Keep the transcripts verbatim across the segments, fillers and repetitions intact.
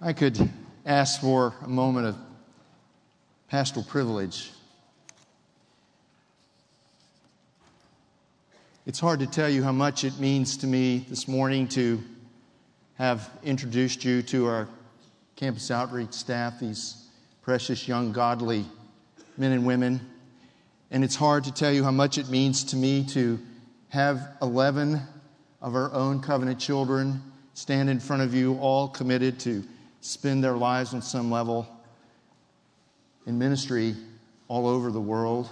I could ask for a moment of pastoral privilege. It's hard to tell you how much it means to me this morning to have introduced you to our campus outreach staff, these precious young godly men and women. And it's hard to tell you how much it means to me to have eleven of our own covenant children stand in front of you, all committed to spend their lives on some level in ministry all over the world.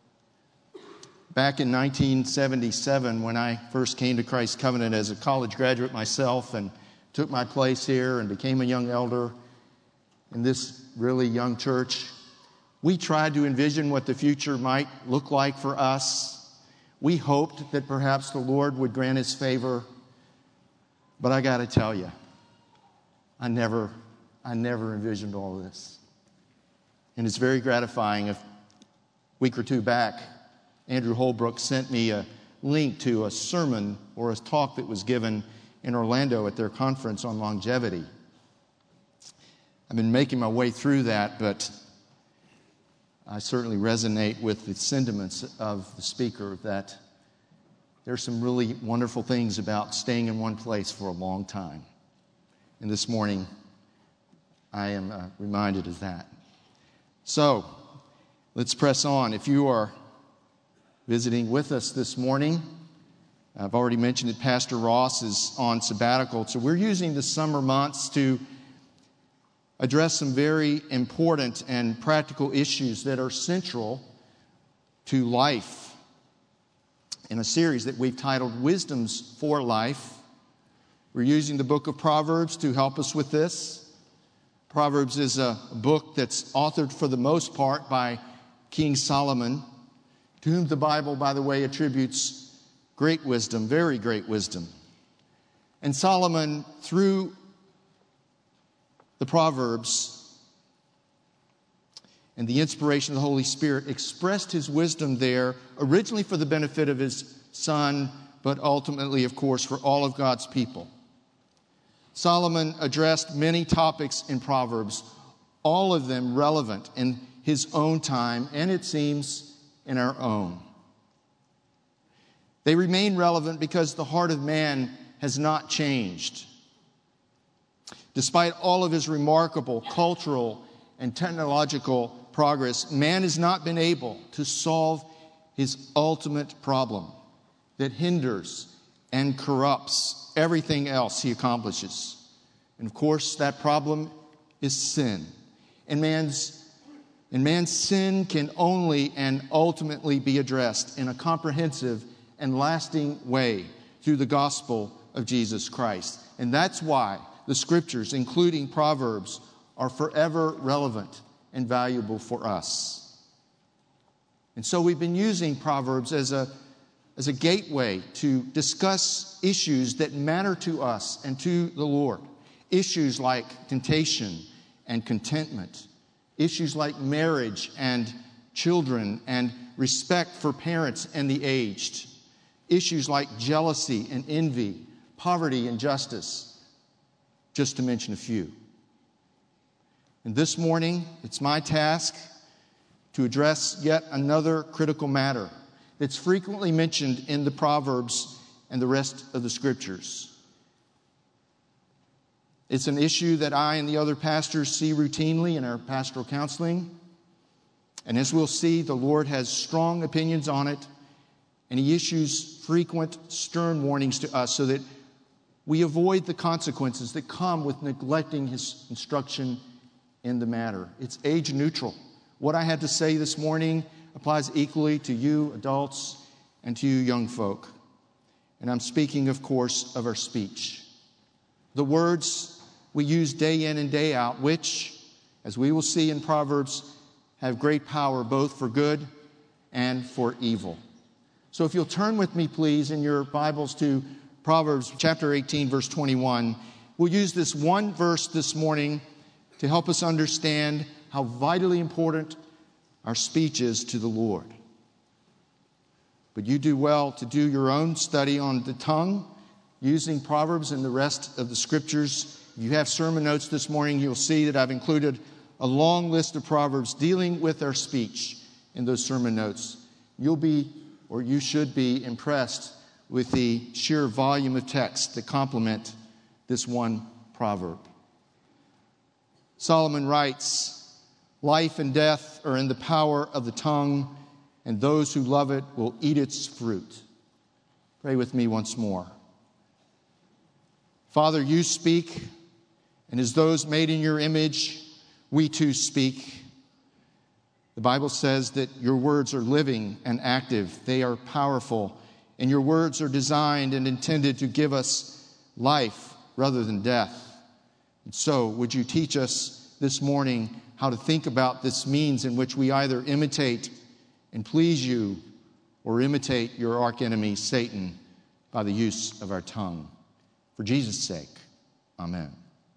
Back in nineteen seventy-seven, when I first came to Christ Covenant as a college graduate myself and took my place here and became a young elder in this really young church, we tried to envision what the future might look like for us. We hoped that perhaps the Lord would grant His favor. But I got to tell you, I never, I never envisioned all of this. And it's very gratifying. A week or two back, Andrew Holbrook sent me a link to a sermon or a talk that was given in Orlando at their conference on longevity. I've been making my way through that, but I certainly resonate with the sentiments of the speaker that there's some really wonderful things about staying in one place for a long time. And this morning, I am uh, reminded of that. So, let's press on. If you are visiting with us this morning, I've already mentioned that Pastor Ross is on sabbatical. So we're using the summer months to address some very important and practical issues that are central to life in a series that we've titled Wisdoms for Life. We're using the book of Proverbs to help us with this. Proverbs is a book that's authored for the most part by King Solomon, to whom the Bible, by the way, attributes great wisdom, very great wisdom. And Solomon, through the Proverbs and the inspiration of the Holy Spirit, expressed his wisdom there, originally for the benefit of his son, but ultimately, of course, for all of God's people. Solomon addressed many topics in Proverbs, all of them relevant in his own time, and it seems in our own. They remain relevant because the heart of man has not changed. Despite all of his remarkable cultural and technological progress, man has not been able to solve his ultimate problem that hinders and corrupts everything else he accomplishes. And of course, that problem is sin. And man's And man's sin can only and ultimately be addressed in a comprehensive and lasting way through the gospel of Jesus Christ. And that's why the scriptures, including Proverbs, are forever relevant and valuable for us. And so we've been using Proverbs as a, as a gateway to discuss issues that matter to us and to the Lord. Issues like temptation and contentment. Issues like marriage and children and respect for parents and the aged. Issues like jealousy and envy, poverty and justice, just to mention a few. And this morning, it's my task to address yet another critical matter that's frequently mentioned in the Proverbs and the rest of the Scriptures. It's an issue that I and the other pastors see routinely in our pastoral counseling. And as we'll see, the Lord has strong opinions on it, and He issues frequent, stern warnings to us so that we avoid the consequences that come with neglecting His instruction in the matter. It's age neutral. What I had to say this morning applies equally to you adults and to you young folk. And I'm speaking, of course, of our speech. The words we use day in and day out, which, as we will see in Proverbs, have great power both for good and for evil. So if you'll turn with me, please, in your Bibles to Proverbs chapter eighteen, verse twenty-one. We'll use this one verse this morning to help us understand how vitally important our speech is to the Lord. But you do well to do your own study on the tongue, using Proverbs and the rest of the Scriptures If you have sermon notes this morning, you'll see that I've included a long list of proverbs dealing with our speech in those sermon notes. You'll be, or you should be, impressed with the sheer volume of text that complement this one proverb. Solomon writes, "Life and death are in the power of the tongue, and those who love it will eat its fruit." Pray with me once more. Father, you speak, and as those made in your image, we too speak. The Bible says that your words are living and active. They are powerful, and your words are designed and intended to give us life rather than death. And so, would you teach us this morning how to think about this means in which we either imitate and please you or imitate your archenemy, Satan, by the use of our tongue. For Jesus' sake, amen.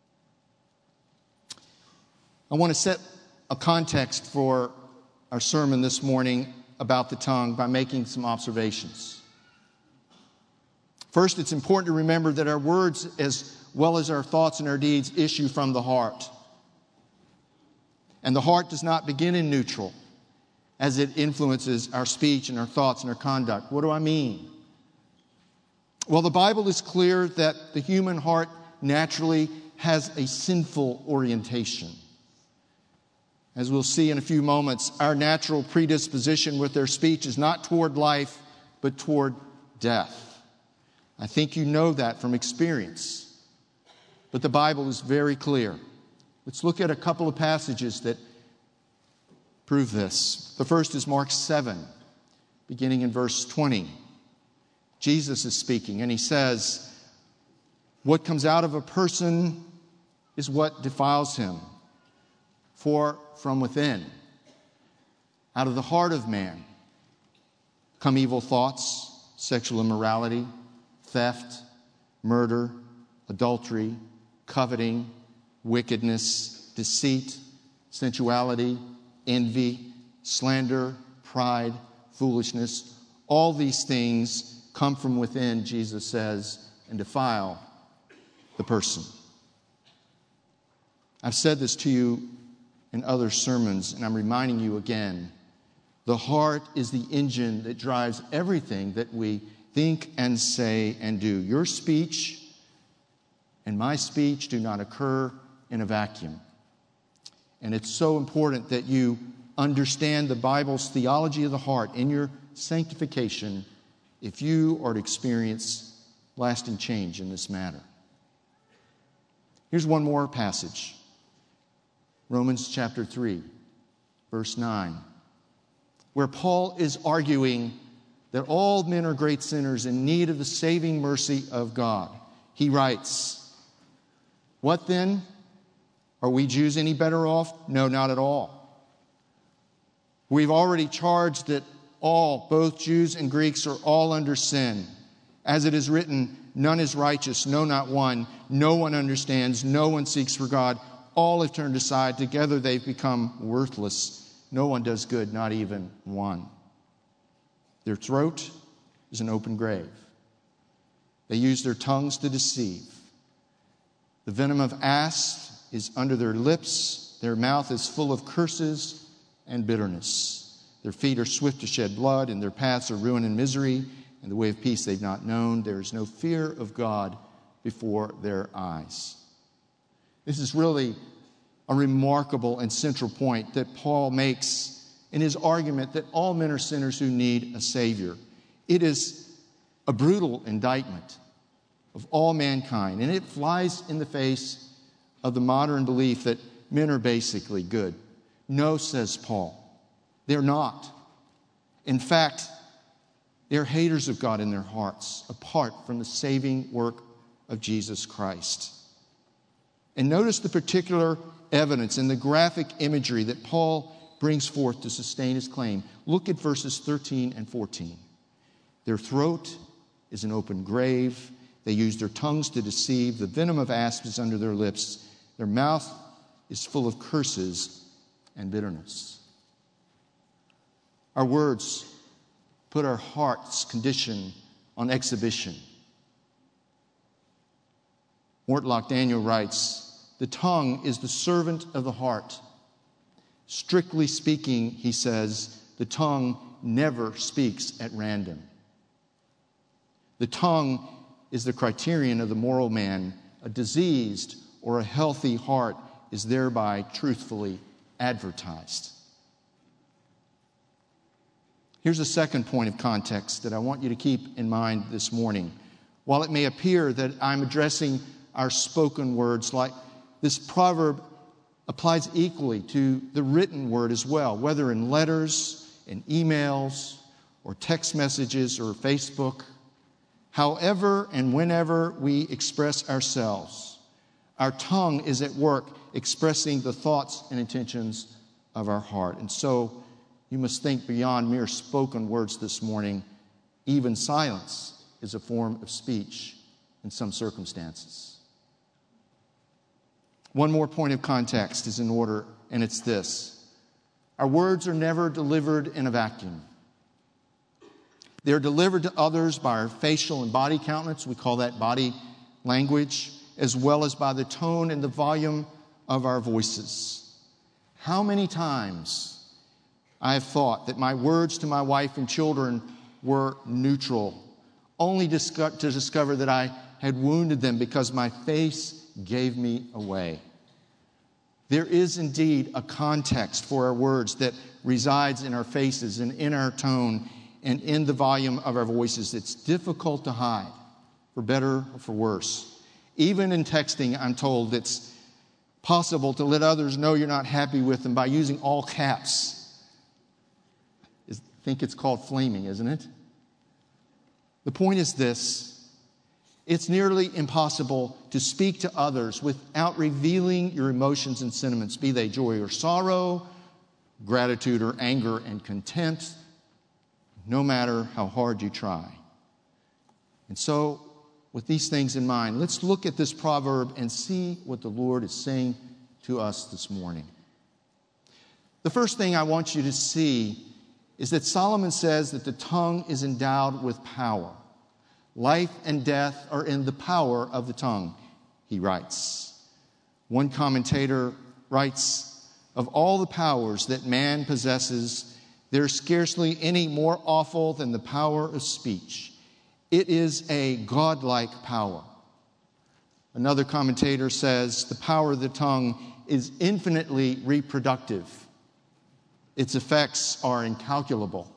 I want to set a context for our sermon this morning about the tongue by making some observations. First, it's important to remember that our words, as well as our thoughts and our deeds, issue from the heart. And the heart does not begin in neutral, as it influences our speech and our thoughts and our conduct. What do I mean? Well, the Bible is clear that the human heart naturally has a sinful orientation. As we'll see in a few moments, our natural predisposition with their speech is not toward life, but toward death. I think you know that from experience. But the Bible is very clear. Let's look at a couple of passages that prove this. The first is Mark seven, beginning in verse twenty. Jesus is speaking, and he says, "What comes out of a person is what defiles him. For from within, out of the heart of man, come evil thoughts, sexual immorality, theft, murder, adultery, coveting, wickedness, deceit, sensuality, envy, slander, pride, foolishness. All these things come from within," Jesus says, "and defile the person." I've said this to you in other sermons, and I'm reminding you again. The heart is the engine that drives everything that we think and say and do. Your speech and my speech do not occur in a vacuum. And it's so important that you understand the Bible's theology of the heart in your sanctification if you are to experience lasting change in this matter. Here's one more passage. Romans chapter three, verse nine, where Paul is arguing that all men are great sinners in need of the saving mercy of God. He writes, "What then? Are we Jews any better off? No, not at all. We've already charged that all, both Jews and Greeks, are all under sin. As it is written, none is righteous, no, not one. No one understands, no one seeks for God. All have turned aside, together they've become worthless. No one does good, not even one. Their throat is an open grave. They use their tongues to deceive. The venom of asp is under their lips. Their mouth is full of curses and bitterness. Their feet are swift to shed blood, and their paths are ruin and misery, and the way of peace they've not known. There is no fear of God before their eyes." This is really a remarkable and central point that Paul makes in his argument that all men are sinners who need a Savior. It is a brutal indictment of all mankind, and it flies in the face of the modern belief that men are basically good. No, says Paul, they're not. In fact, they're haters of God in their hearts, apart from the saving work of Jesus Christ. And notice the particular evidence and the graphic imagery that Paul brings forth to sustain his claim. Look at verses thirteen and fourteen. Their throat is an open grave. They use their tongues to deceive. The venom of asp is under their lips. Their mouth is full of curses and bitterness. Our words put our heart's condition on exhibition. Mortlock Daniel writes, "The tongue is the servant of the heart. Strictly speaking," he says, "the tongue never speaks at random." The tongue is the criterion of the moral man. A diseased or a healthy heart is thereby truthfully advertised. Here's a second point of context that I want you to keep in mind this morning. While it may appear that I'm addressing our spoken words, like this proverb applies equally to the written word as well, whether in letters, in emails, or text messages, or Facebook. However and whenever we express ourselves, our tongue is at work expressing the thoughts and intentions of our heart. And so you must think beyond mere spoken words this morning. Even silence is a form of speech in some circumstances. One more point of context is in order, and it's this. Our words are never delivered in a vacuum. They're delivered to others by our facial and body countenance. We call that body language, as well as by the tone and the volume of our voices. How many times I have thought that my words to my wife and children were neutral, only to discover that I had wounded them because my face gave me away. There is indeed a context for our words that resides in our faces and in our tone and in the volume of our voices. It's difficult to hide, for better or for worse. Even in texting, I'm told it's possible to let others know you're not happy with them by using all caps. I think it's called flaming, isn't it? The point is this. It's nearly impossible to speak to others without revealing your emotions and sentiments, be they joy or sorrow, gratitude or anger and contempt, no matter how hard you try. And so, with these things in mind, let's look at this proverb and see what the Lord is saying to us this morning. The first thing I want you to see is that Solomon says that the tongue is endowed with power. Life and death are in the power of the tongue, he writes. One commentator writes, "Of all the powers that man possesses, there is scarcely any more awful than the power of speech. It is a godlike power." Another commentator says, "The power of the tongue is infinitely reproductive. Its effects are incalculable."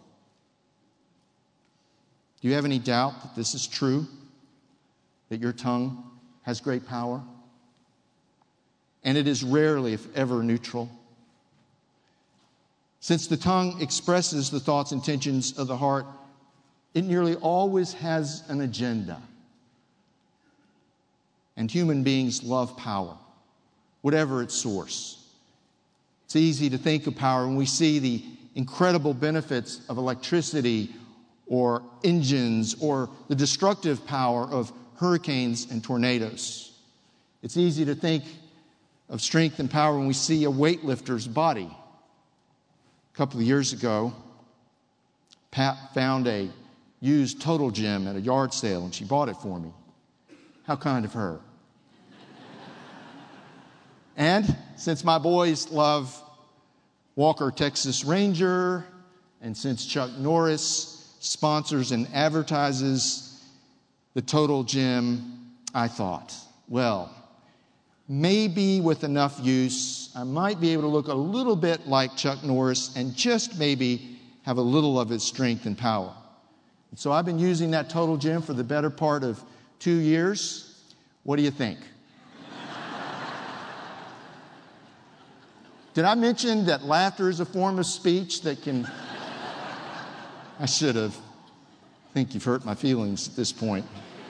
Do you have any doubt that this is true? That your tongue has great power? And it is rarely, if ever, neutral. Since the tongue expresses the thoughts and intentions of the heart, it nearly always has an agenda. And human beings love power, whatever its source. It's easy to think of power when we see the incredible benefits of electricity or engines or the destructive power of hurricanes and tornadoes. It's easy to think of strength and power when we see a weightlifter's body. A couple of years ago, Pat found a used Total Gym at a yard sale, and she bought it for me. How kind of her. And since my boys love Walker Texas Ranger, and since Chuck Norris sponsors and advertises the Total Gym, I thought, well, maybe with enough use, I might be able to look a little bit like Chuck Norris and just maybe have a little of his strength and power. And so I've been using that Total Gym for the better part of two years. What do you think? Did I mention that laughter is a form of speech that can... I should have. I think you've hurt my feelings at this point.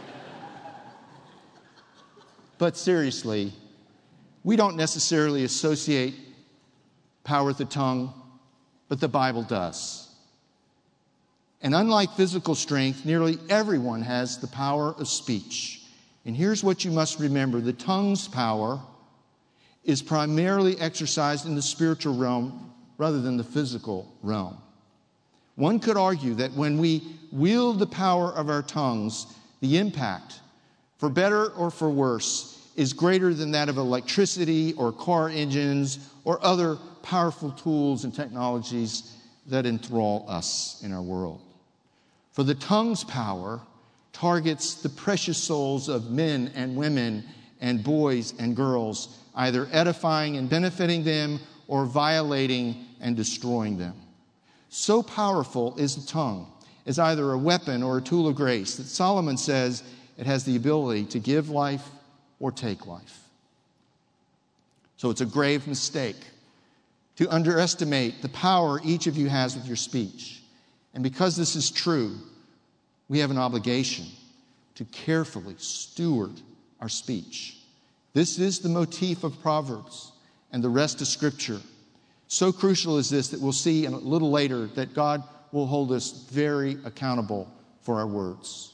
But seriously, we don't necessarily associate power with the tongue, but the Bible does. And unlike physical strength, nearly everyone has the power of speech. And here's what you must remember. The tongue's power is primarily exercised in the spiritual realm rather than the physical realm. One could argue that when we wield the power of our tongues, the impact, for better or for worse, is greater than that of electricity or car engines or other powerful tools and technologies that enthrall us in our world. For the tongue's power targets the precious souls of men and women and boys and girls, either edifying and benefiting them or violating and destroying them. So powerful is the tongue as either a weapon or a tool of grace that Solomon says it has the ability to give life or take life. So it's a grave mistake to underestimate the power each of you has with your speech. And because this is true, we have an obligation to carefully steward our speech. This is the motif of Proverbs and the rest of Scripture. So crucial is this that we'll see a little later that God will hold us very accountable for our words.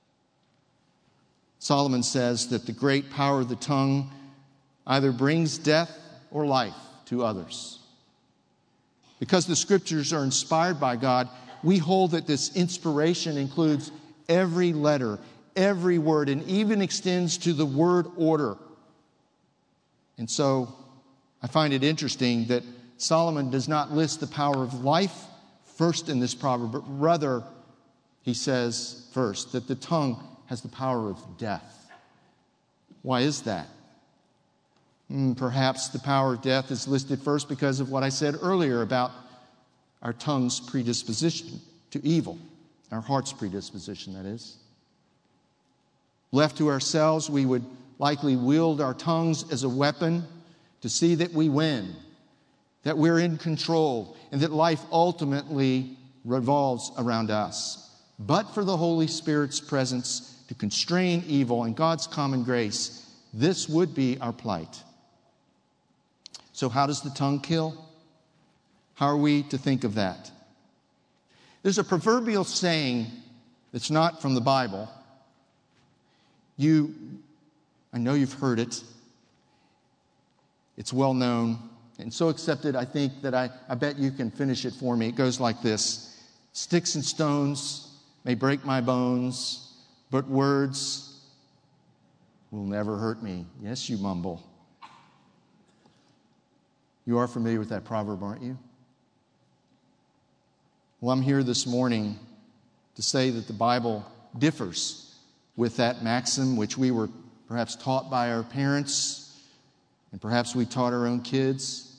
Solomon says that the great power of the tongue either brings death or life to others. Because the Scriptures are inspired by God, we hold that this inspiration includes every letter, every word, and even extends to the word order. And so I find it interesting that Solomon does not list the power of life first in this proverb, but rather he says first that the tongue has the power of death. Why is that? Mm, perhaps the power of death is listed first because of what I said earlier about our tongue's predisposition to evil, our heart's predisposition, that is. Left to ourselves, we would likely wield our tongues as a weapon to see that we win, that we're in control, and that life ultimately revolves around us. But for the Holy Spirit's presence to constrain evil and God's common grace, this would be our plight. So how does the tongue kill? How are we to think of that? There's a proverbial saying that's not from the Bible. You, I know you've heard it. It's well known and so accepted, I think, that I, I bet you can finish it for me. It goes like this. Sticks and stones may break my bones, but words will never hurt me. Yes, you mumble. You are familiar with that proverb, aren't you? Well, I'm here this morning to say that the Bible differs with that maxim, which we were perhaps taught by our parents, and perhaps we taught our own kids.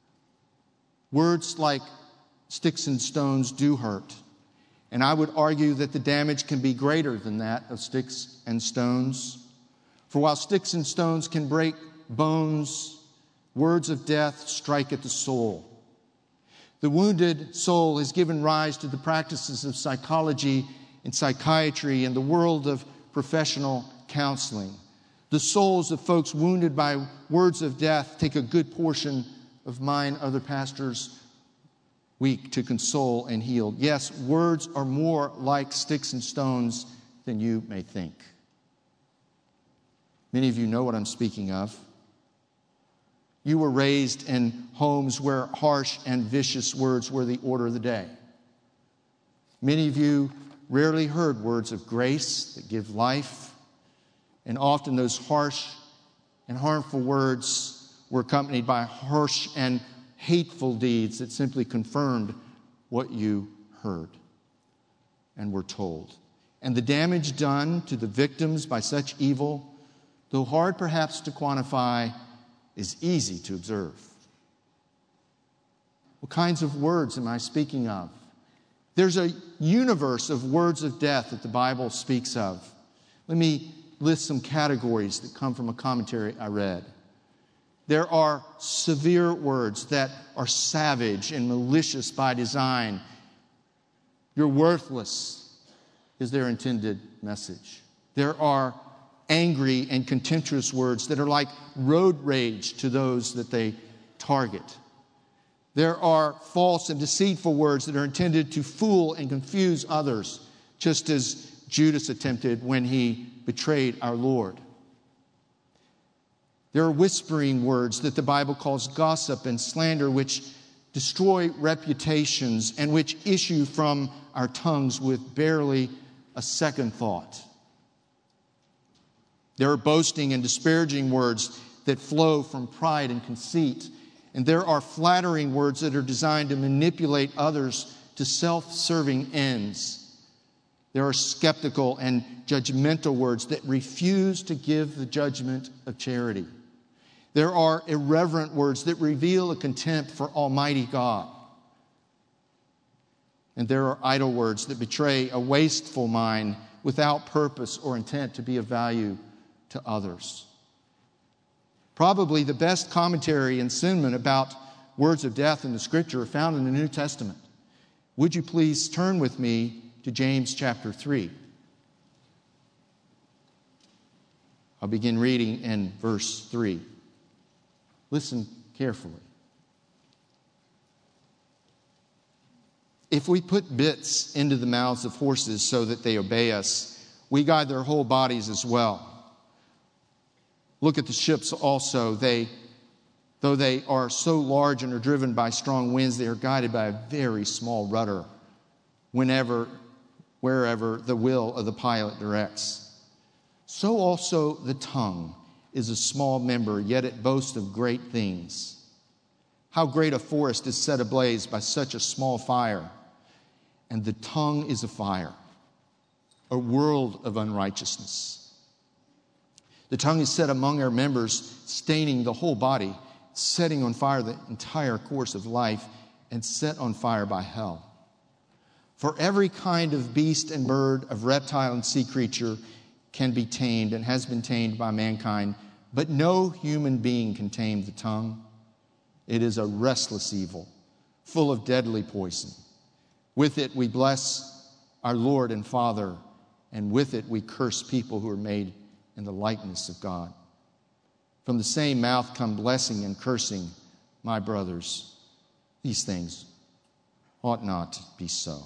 Words like sticks and stones do hurt. And I would argue that the damage can be greater than that of sticks and stones. For while sticks and stones can break bones, words of death strike at the soul. The wounded soul has given rise to the practices of psychology and psychiatry and the world of professional counseling. The souls of folks wounded by words of death take a good portion of mine, other pastors' week to console and heal. Yes, words are more like sticks and stones than you may think. Many of you know what I'm speaking of. You were raised in homes where harsh and vicious words were the order of the day. Many of you rarely heard words of grace that give life, and often those harsh and harmful words were accompanied by harsh and hateful deeds that simply confirmed what you heard and were told. And the damage done to the victims by such evil, though hard perhaps to quantify, is easy to observe. What kinds of words am I speaking of? There's a universe of words of death that the Bible speaks of. Let me list some categories that come from a commentary I read. There are severe words that are savage and malicious by design. You're worthless is their intended message. There are angry and contemptuous words that are like road rage to those that they target. There are false and deceitful words that are intended to fool and confuse others, just as Judas attempted when he betrayed our Lord. There are whispering words that the Bible calls gossip and slander, which destroy reputations and which issue from our tongues with barely a second thought. There are boasting and disparaging words that flow from pride and conceit. And there are flattering words that are designed to manipulate others to self-serving ends. There are skeptical and judgmental words that refuse to give the judgment of charity. There are irreverent words that reveal a contempt for Almighty God. And there are idle words that betray a wasteful mind without purpose or intent to be of value to others. Probably the best commentary and sermon about words of death in the Scripture are found in the New Testament. Would you please turn with me to James chapter three? I'll begin reading in verse three. Listen carefully. If we put bits into the mouths of horses so that they obey us, we guide their whole bodies as well. Look at the ships also. They, though they are so large and are driven by strong winds, they are guided by a very small rudder whenever, wherever the will of the pilot directs. So also the tongue is a small member, yet it boasts of great things. How great a forest is set ablaze by such a small fire. And the tongue is a fire, a world of unrighteousness. The tongue is set among our members, staining the whole body, setting on fire the entire course of life, and set on fire by hell. For every kind of beast and bird, of reptile and sea creature can be tamed and has been tamed by mankind, but no human being can tame the tongue. It is a restless evil, full of deadly poison. With it we bless our Lord and Father, and with it we curse people who are made in the likeness of God. From the same mouth come blessing and cursing. My brothers, these things ought not to be so.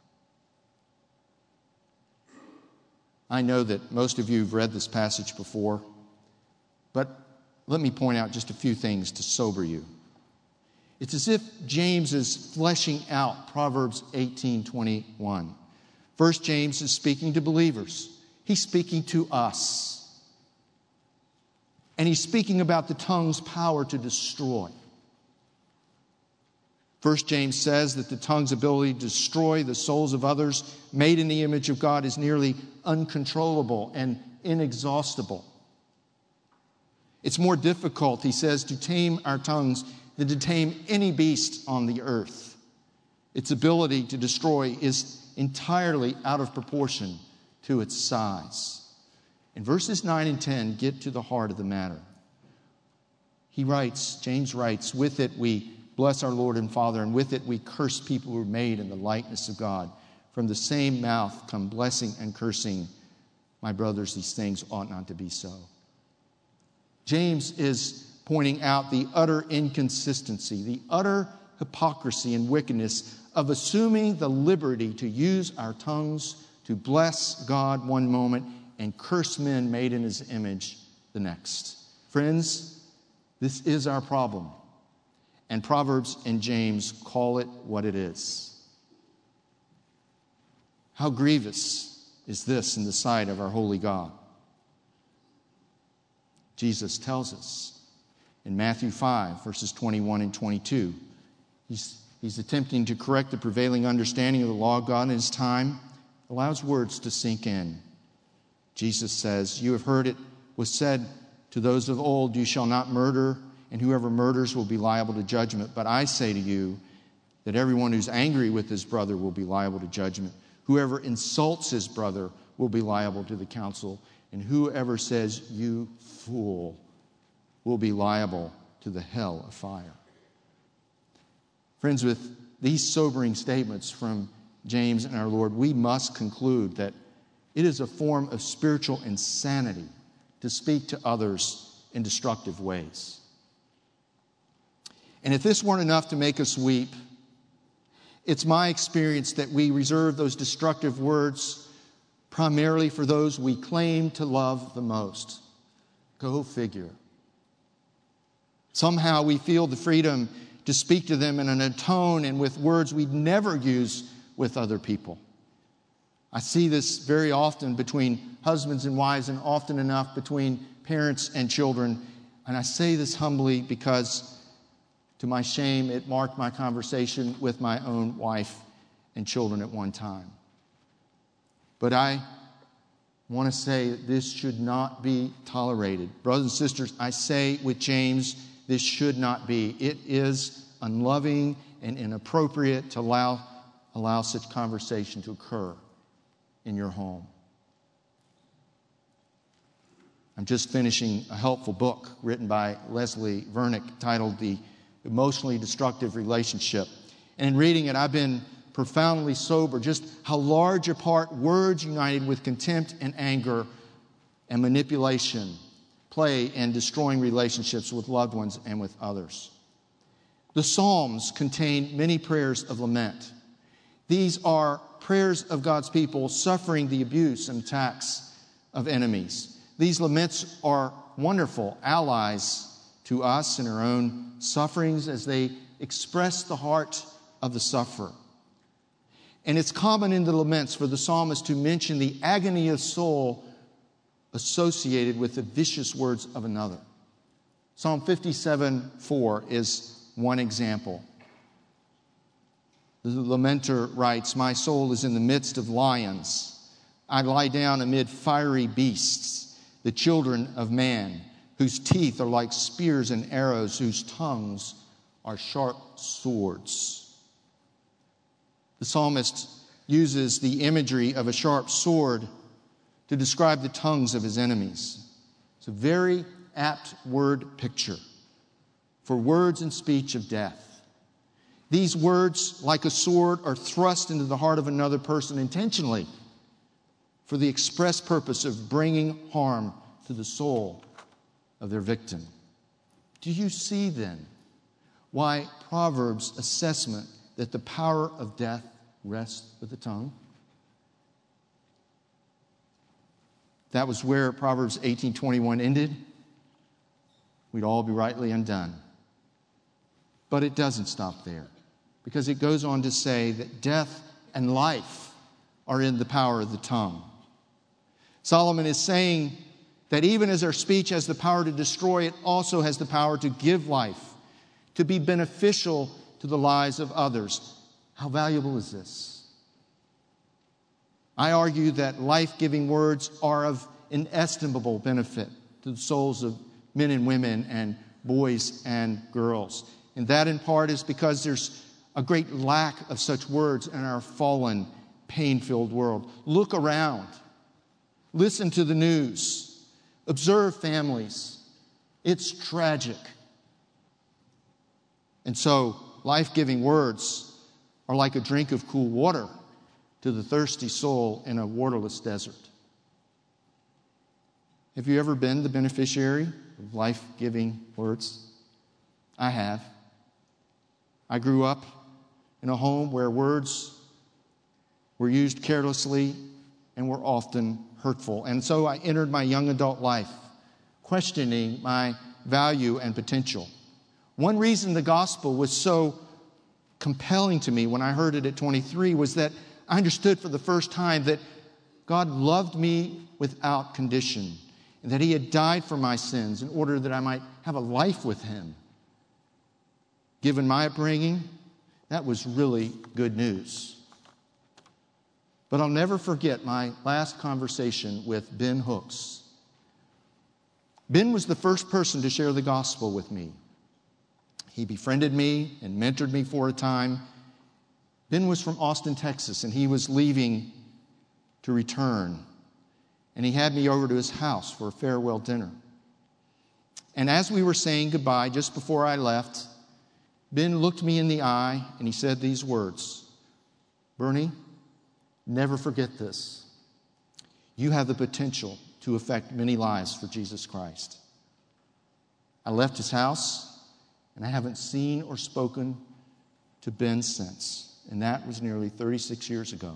I know that most of you have read this passage before, but let me point out just a few things to sober you. It's as if James is fleshing out Proverbs eighteen twenty-one. First, James is speaking to believers. He's speaking to us. And he's speaking about the tongue's power to destroy. First James says that the tongue's ability to destroy the souls of others made in the image of God is nearly uncontrollable and inexhaustible. It's more difficult, he says, to tame our tongues than to tame any beast on the earth. Its ability to destroy is entirely out of proportion to its size. And verses nine and ten get to the heart of the matter. He writes, James writes, with it we bless our Lord and Father, and with it we curse people who are made in the likeness of God. From the same mouth come blessing and cursing. My brothers, these things ought not to be so. James is pointing out the utter inconsistency, the utter hypocrisy and wickedness of assuming the liberty to use our tongues to bless God one moment and curse men made in his image the next. Friends, this is our problem. And Proverbs and James call it what it is. How grievous is this in the sight of our holy God? Jesus tells us in Matthew five, verses twenty-one and twenty-two. He's, he's attempting to correct the prevailing understanding of the law of God in his time, allows words to sink in. Jesus says, you have heard it was said to those of old, you shall not murder, and whoever murders will be liable to judgment. But I say to you that everyone who's angry with his brother will be liable to judgment. Whoever insults his brother will be liable to the council. And whoever says, you fool, will be liable to the hell of fire. Friends, with these sobering statements from James and our Lord, we must conclude that it is a form of spiritual insanity to speak to others in destructive ways. And if this weren't enough to make us weep, it's my experience that we reserve those destructive words primarily for those we claim to love the most. Go figure. Somehow we feel the freedom to speak to them in a tone and with words we'd never use with other people. I see this very often between husbands and wives, and often enough between parents and children. And I say this humbly because, to my shame, it marked my conversation with my own wife and children at one time. But I want to say that this should not be tolerated. Brothers and sisters, I say with James, this should not be. It is unloving and inappropriate to allow, allow such conversation to occur in your home. I'm just finishing a helpful book written by Leslie Vernick titled The Emotionally Destructive Relationship. And in reading it, I've been profoundly sober just how large a part words united with contempt and anger and manipulation play in destroying relationships with loved ones and with others. The Psalms contain many prayers of lament. These are prayers of God's people suffering the abuse and attacks of enemies. These laments are wonderful allies to us in our own sufferings as they express the heart of the sufferer. And it's common in the laments for the psalmist to mention the agony of soul associated with the vicious words of another. Psalm fifty-seven four is one example. The lamenter writes, "My soul is in the midst of lions. I lie down amid fiery beasts, the children of man, whose teeth are like spears and arrows, whose tongues are sharp swords." The psalmist uses the imagery of a sharp sword to describe the tongues of his enemies. It's a very apt word picture for words and speech of death. These words, like a sword, are thrust into the heart of another person intentionally for the express purpose of bringing harm to the soul of their victim. Do you see then why Proverbs' assessment that the power of death rests with the tongue? That was where Proverbs eighteen twenty-one ended. We'd all be rightly undone. But it doesn't stop there, because it goes on to say that death and life are in the power of the tongue. Solomon is saying that even as our speech has the power to destroy, it also has the power to give life, to be beneficial to the lives of others. How valuable is this? I argue that life-giving words are of inestimable benefit to the souls of men and women and boys and girls. And that in part is because there's a great lack of such words in our fallen, pain-filled world. Look around. Listen to the news. Observe families. It's tragic. And so, life-giving words are like a drink of cool water to the thirsty soul in a waterless desert. Have you ever been the beneficiary of life-giving words? I have. I grew up in a home where words were used carelessly and were often hurtful. And so I entered my young adult life questioning my value and potential. One reason the gospel was so compelling to me when I heard it at twenty-three was that I understood for the first time that God loved me without condition, and that He had died for my sins in order that I might have a life with Him. Given my upbringing, that was really good news. But I'll never forget my last conversation with Ben Hooks. Ben was the first person to share the gospel with me. He befriended me and mentored me for a time. Ben was from Austin, Texas, and he was leaving to return. And he had me over to his house for a farewell dinner. And as we were saying goodbye, just before I left, Ben looked me in the eye and he said these words, "Bernie, never forget this. You have the potential to affect many lives for Jesus Christ." I left his house, and I haven't seen or spoken to Ben since. And that was nearly thirty-six years ago.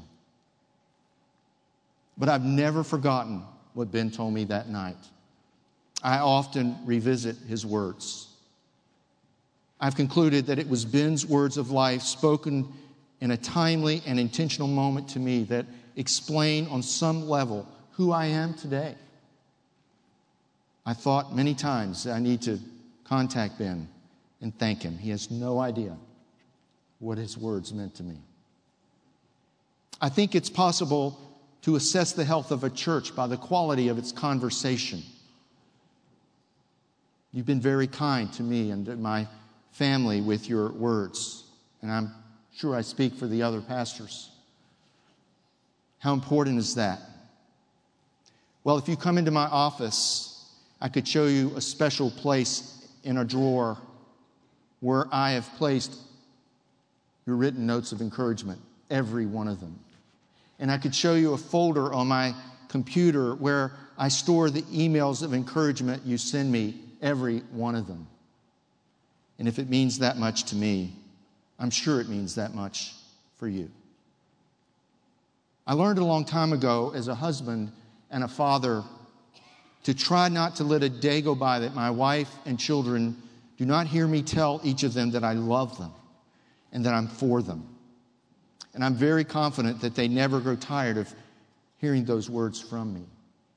But I've never forgotten what Ben told me that night. I often revisit his words. I've concluded that it was Ben's words of life spoken in a timely and intentional moment to me that explain on some level who I am today. I thought many times that I need to contact Ben and thank him. He has no idea what his words meant to me. I think it's possible to assess the health of a church by the quality of its conversation. You've been very kind to me and to my family with your words, and I'm sure I speak for the other pastors. How important is that? Well, if you come into my office, I could show you a special place in a drawer where I have placed your written notes of encouragement, every one of them. And I could show you a folder on my computer where I store the emails of encouragement you send me, every one of them. And if it means that much to me, I'm sure it means that much for you. I learned a long time ago as a husband and a father to try not to let a day go by that my wife and children do not hear me tell each of them that I love them and that I'm for them. And I'm very confident that they never grow tired of hearing those words from me.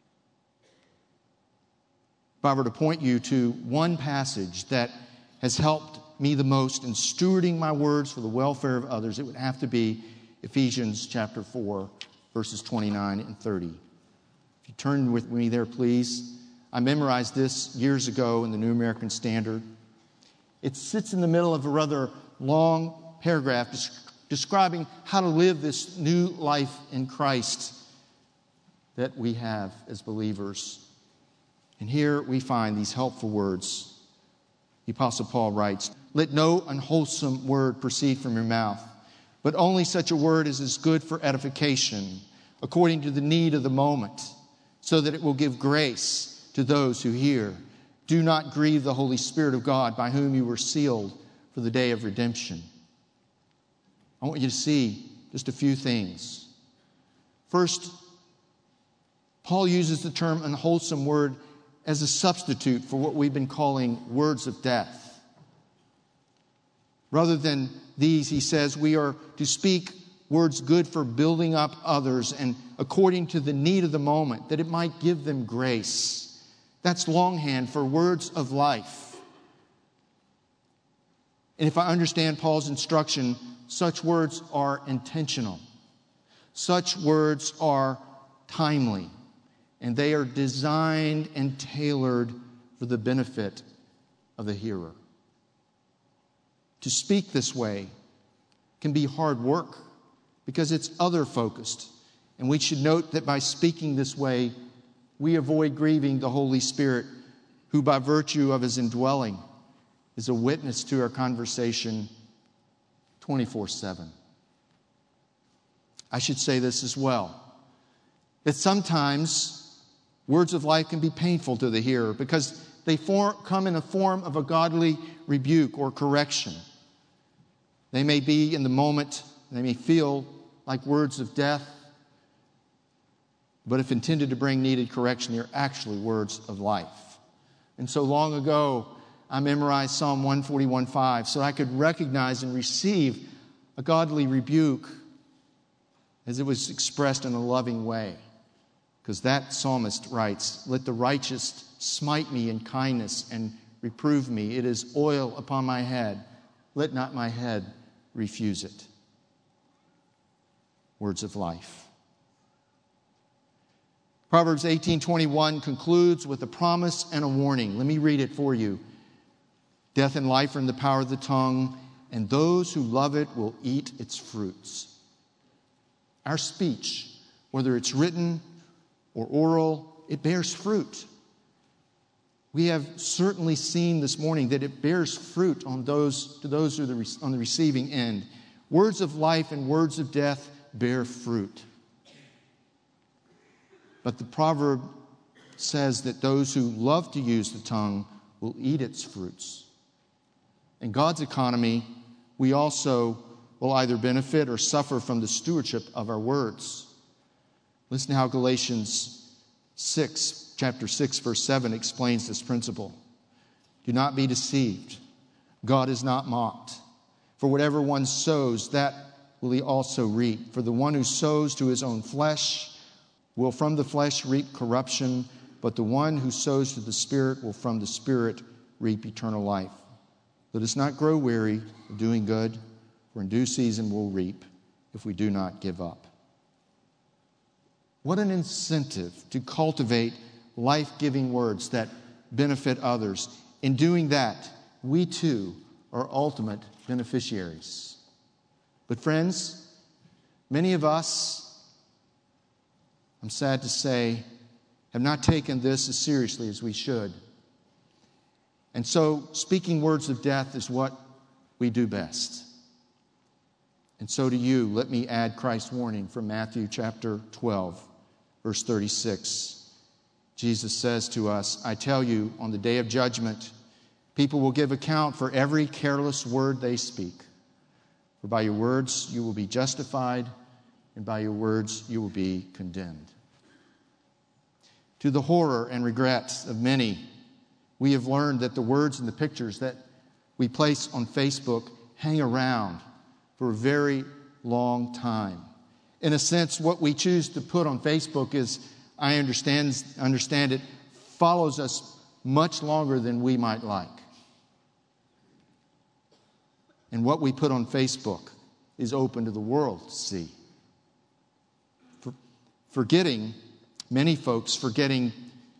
If I were to point you to one passage that has helped me the most in stewarding my words for the welfare of others, it would have to be Ephesians chapter four, verses twenty-nine and thirty. If you turn with me there, please. I memorized this years ago in the New American Standard. It sits in the middle of a rather long paragraph describing how to live this new life in Christ that we have as believers. And here we find these helpful words. The Apostle Paul writes, "Let no unwholesome word proceed from your mouth, but only such a word as is good for edification, according to the need of the moment, so that it will give grace to those who hear. Do not grieve the Holy Spirit of God, by whom you were sealed for the day of redemption." I want you to see just a few things. First, Paul uses the term unwholesome word as a substitute for what we've been calling words of death. Rather than these, he says, we are to speak words good for building up others and according to the need of the moment, that it might give them grace. That's longhand for words of life. And if I understand Paul's instruction, such words are intentional. Such words are timely. And they are designed and tailored for the benefit of the hearer. To speak this way can be hard work because it's other-focused. And we should note that by speaking this way, we avoid grieving the Holy Spirit, who by virtue of his indwelling is a witness to our conversation twenty-four seven. I should say this as well, that sometimes words of life can be painful to the hearer because they form, come in a form of a godly rebuke or correction. They may be in the moment, they may feel like words of death, but if intended to bring needed correction, they're actually words of life. And so long ago, I memorized Psalm one forty-one five so I could recognize and receive a godly rebuke as it was expressed in a loving way. Because that psalmist writes, "Let the righteous smite me in kindness and reprove me. It is oil upon my head. Let not my head refuse it." Words of life. Proverbs eighteen twenty-one concludes with a promise and a warning. Let me read it for you. "Death and life are in the power of the tongue, and those who love it will eat its fruits." Our speech, whether it's written or oral, it bears fruit. We have certainly seen this morning that it bears fruit on those to those who are the, on the receiving end. Words of life and words of death bear fruit. But the proverb says that those who love to use the tongue will eat its fruits. In God's economy, we also will either benefit or suffer from the stewardship of our words. Listen to how Galatians six, chapter six, verse seven explains this principle. "Do not be deceived. God is not mocked. For whatever one sows, that will he also reap. For the one who sows to his own flesh will from the flesh reap corruption, but the one who sows to the Spirit will from the Spirit reap eternal life. Let us not grow weary of doing good, for in due season we'll reap if we do not give up. What an incentive to cultivate life-giving words that benefit others. In doing that, we too are ultimate beneficiaries. But friends, many of us, I'm sad to say, have not taken this as seriously as we should. And so speaking words of death is what we do best. And so to you, let me add Christ's warning from Matthew chapter twelve, verse thirty-six. Jesus says to us, I tell you, on the day of judgment, people will give account for every careless word they speak. For by your words you will be justified, and by your words you will be condemned. To the horror and regret of many, we have learned that the words and the pictures that we place on Facebook hang around for a very long time. In a sense, what we choose to put on Facebook is, I understand, understand it, follows us much longer than we might like. And what we put on Facebook is open to the world to see. For, forgetting, many folks forgetting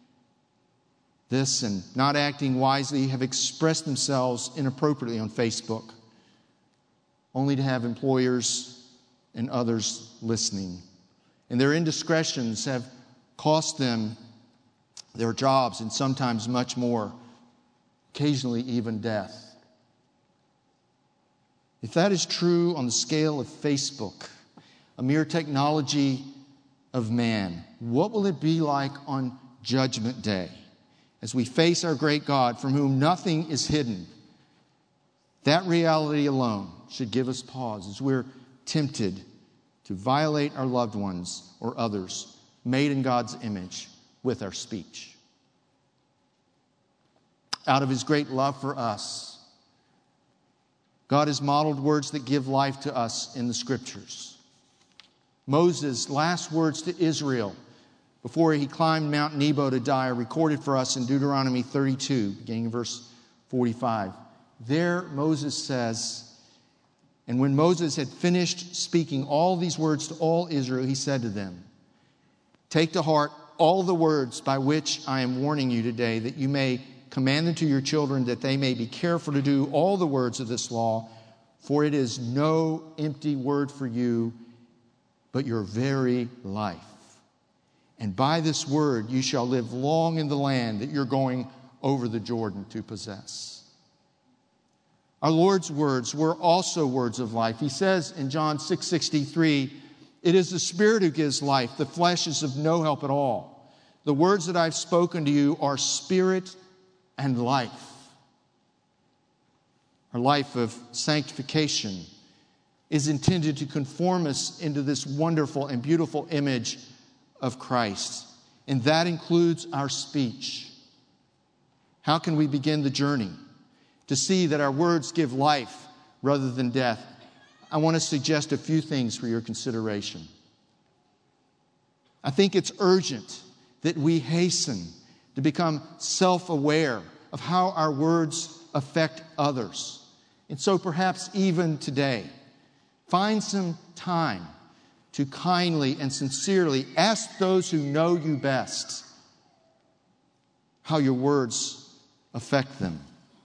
this and not acting wisely have expressed themselves inappropriately on Facebook, only to have employers and others listening. And their indiscretions have cost them their jobs and sometimes much more, occasionally even death. If that is true on the scale of Facebook, a mere technology of man, what will it be like on Judgment Day as we face our great God from whom nothing is hidden? That reality alone should give us pause as we're tempted to violate our loved ones or others made in God's image with our speech. Out of His great love for us, God has modeled words that give life to us in the Scriptures. Moses' last words to Israel before he climbed Mount Nebo to die are recorded for us in Deuteronomy thirty-two, beginning in verse forty-five. There Moses says, and when Moses had finished speaking all these words to all Israel, he said to them, take to heart all the words by which I am warning you today, that you may command them to your children, that they may be careful to do all the words of this law, for it is no empty word for you, but your very life. And by this word you shall live long in the land that you're going over the Jordan to possess. Our Lord's words were also words of life. He says in John six sixty-three, it is the Spirit who gives life. The flesh is of no help at all. The words that I've spoken to you are spirit and life. Our life of sanctification is intended to conform us into this wonderful and beautiful image of Christ. And that includes our speech. How can we begin the journey to see that our words give life rather than death? I want to suggest a few things for your consideration. I think it's urgent that we hasten to become self-aware of how our words affect others. And so perhaps even today, find some time to kindly and sincerely ask those who know you best how your words affect them.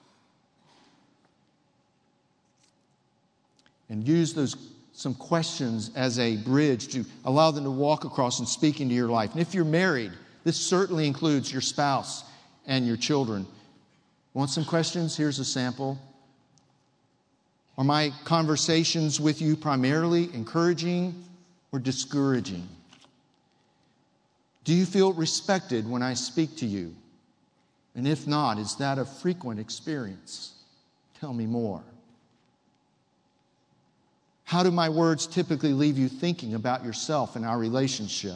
And use those some questions as a bridge to allow them to walk across and speak into your life. And if you're married, this certainly includes your spouse and your children. Want some questions? Here's a sample. Are my conversations with you primarily encouraging or discouraging? Do you feel respected when I speak to you? And if not, is that a frequent experience? Tell me more. How do my words typically leave you thinking about yourself and our relationship?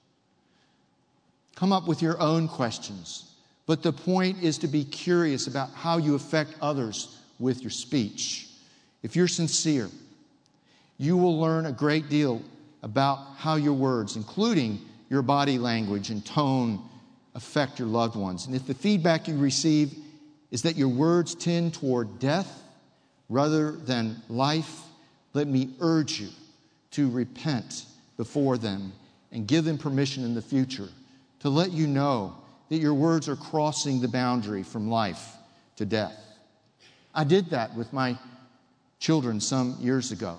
Come up with your own questions. But the point is to be curious about how you affect others with your speech. If you're sincere, you will learn a great deal about how your words, including your body language and tone, affect your loved ones. And if the feedback you receive is that your words tend toward death rather than life, let me urge you to repent before them and give them permission in the future to let you know that your words are crossing the boundary from life to death. I did that with my children some years ago.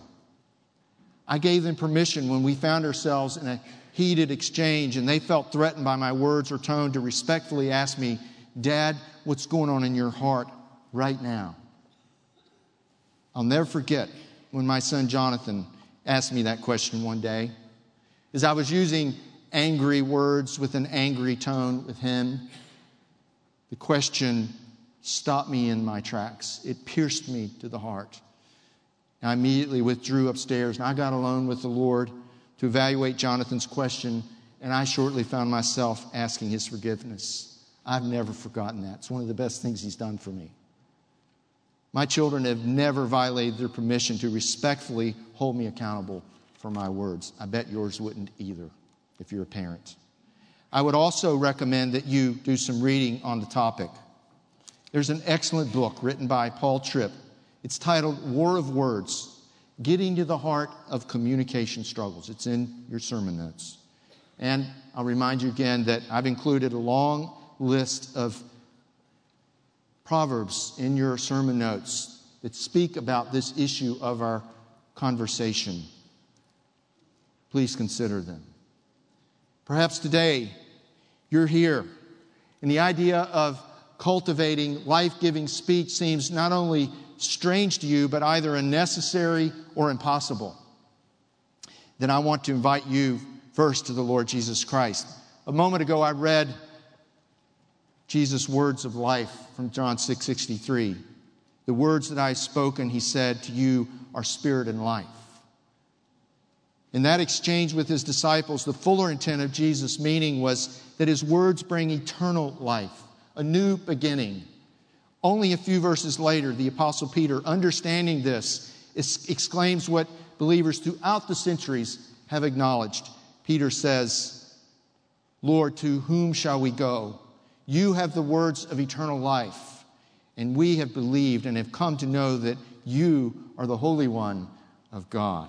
I gave them permission when we found ourselves in a heated exchange and they felt threatened by my words or tone to respectfully ask me, "Dad, what's going on in your heart right now?" I'll never forget when my son Jonathan asked me that question one day, as I was using angry words with an angry tone with him. The question stopped me in my tracks. It pierced me to the heart. I immediately withdrew upstairs, and I got alone with the Lord to evaluate Jonathan's question, and I shortly found myself asking his forgiveness. I've never forgotten that. It's one of the best things he's done for me. My children have never violated their permission to respectfully hold me accountable for my words. I bet yours wouldn't either if you're a parent. I would also recommend that you do some reading on the topic. There's an excellent book written by Paul Tripp. It's titled War of Words, Getting to the Heart of Communication Struggles. It's in your sermon notes. And I'll remind you again that I've included a long list of proverbs in your sermon notes that speak about this issue of our conversation. Please consider them. Perhaps today you're here and the idea of cultivating life-giving speech seems not only strange to you, but either unnecessary or impossible. Then I want to invite you first to the Lord Jesus Christ. A moment ago I read Jesus' words of life from John six sixty-three. The words that I have spoken, he said, to you are spirit and life. In that exchange with his disciples, the fuller intent of Jesus' meaning was that his words bring eternal life, a new beginning. Only a few verses later, the Apostle Peter, understanding this, exclaims what believers throughout the centuries have acknowledged. Peter says, "Lord, to whom shall we go? You have the words of eternal life, and we have believed and have come to know that you are the Holy One of God."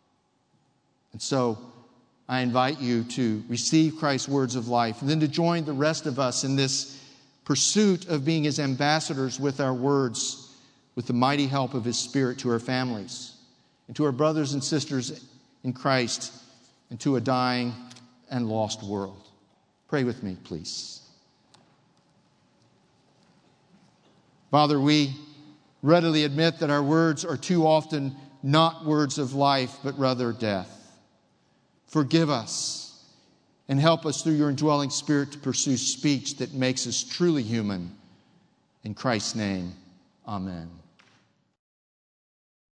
And so I invite you to receive Christ's words of life and then to join the rest of us in this pursuit of being his ambassadors with our words, with the mighty help of his Spirit to our families and to our brothers and sisters in Christ and to a dying and lost world. Pray with me, please. Father, we readily admit that our words are too often not words of life, but rather death. Forgive us and help us through your indwelling Spirit to pursue speech that makes us truly human. In Christ's name, amen.